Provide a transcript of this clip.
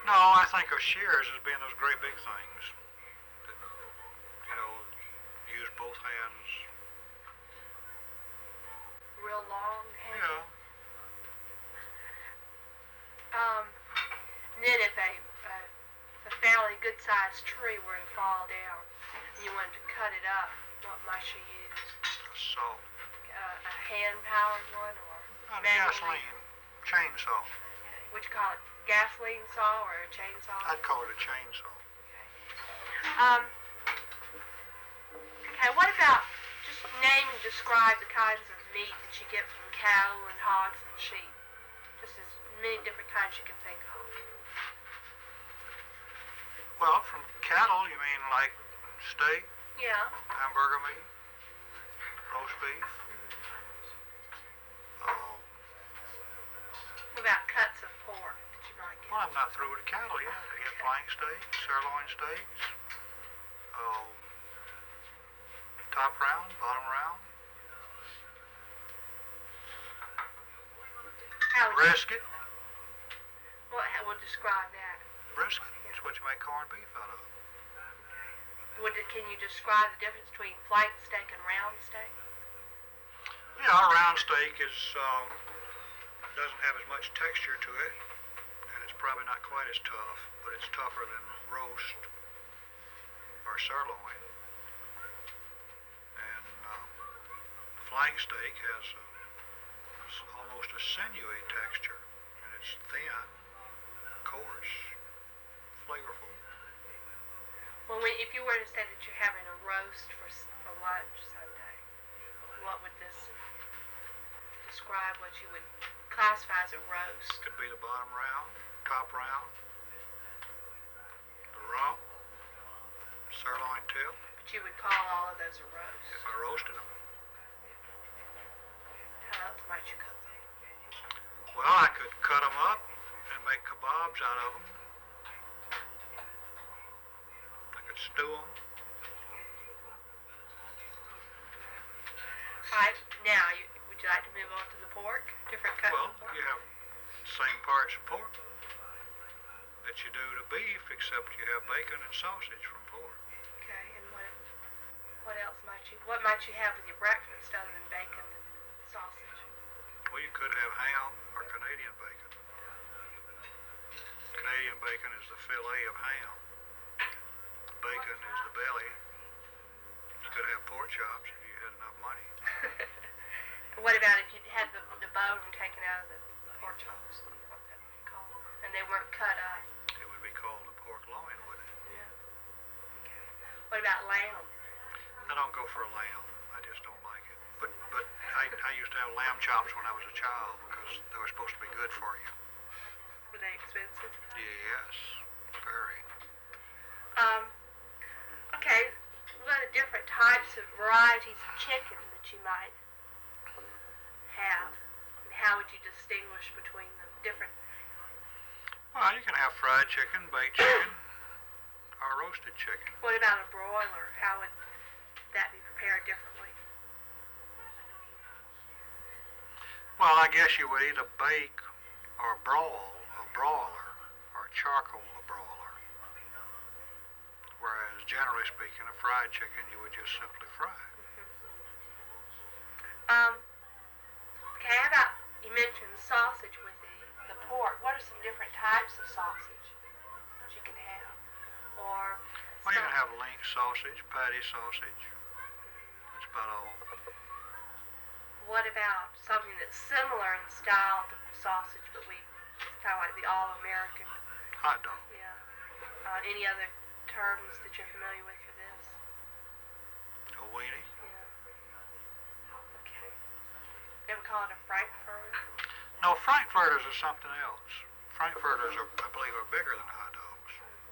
No, I think of shears as being those great big things that, use both hands. Real long hand? Yeah. And then if a fairly good-sized tree were to fall down and you wanted to cut it up, what might you use? A saw. A hand-powered one or Gasoline. Chainsaw. Okay. Would you call it gasoline saw or a chainsaw? I'd call it a chainsaw. Okay, what about just name and describe the kinds of meat that you get from cattle and hogs and sheep? Just as many different kinds you can think of. Well, from cattle, you mean like steak, Yeah. hamburger meat, roast beef? What about cuts of pork that you might get? Well, I'm not through with the cattle yet. I get flank steaks, sirloin steaks, top round, bottom round, brisket. How would describe that? Brisket. That's what you make corned beef out of. Can you describe the difference between flank steak and round steak? Yeah, our round steak doesn't have as much texture to it, and it's probably not quite as tough, but it's tougher than roast or sirloin. And flank steak has almost a sinewy texture, and it's thin, coarse, flavorful. Well, if you were to say that you're having a roast for lunch Sunday, what would this describe? What you would classify as a roast? Could be the bottom round, top round, the rump, sirloin tip. But you would call all of those a roast. If I roasted them. How else might you cook them? Well, I could cut them up and make kebabs out of them. I could stew them. All right, now, would you like to move on to the pork? Different cuts Well, of pork? you have the same parts of pork that you do to beef, except you have bacon and sausage from pork. Okay, and what else what might you have with your breakfast other than bacon and sausage? Well, you could have ham or Canadian bacon. Canadian bacon is the fillet of ham. Bacon is the belly. You could have pork chops if you had enough money. What about if you had the bone taken out of the pork chops? What would that be called? And they weren't cut up. It would be called a pork loin, wouldn't it? Yeah. Okay. What about lamb? I don't go for a lamb. I just don't like it. But I used to have lamb chops when I was a child because they were supposed to be good for you. Were they expensive? Yes, very. Okay. What are the different types of varieties of chicken that you might have? And how would you distinguish between the different? Well, you can have fried chicken, baked chicken, or roasted chicken. What about a broiler? How would that be prepared differently? Well, I guess you would either bake or broil a broiler or charcoal a broiler. Whereas, generally speaking, a fried chicken you would just simply fry. Okay, how about, you mentioned sausage with the pork. What are some different types of sausage that you can have? Or Well, you can have link sausage, patty sausage. That's about all. what about something that's similar in style to sausage, but it's kind of like the all-American? Hot dog. Yeah. Any other terms that you're familiar with for this? A weenie. Yeah. Okay. You ever call it a frankfurter? No, frankfurters are something else. Frankfurters, I believe, are bigger than hot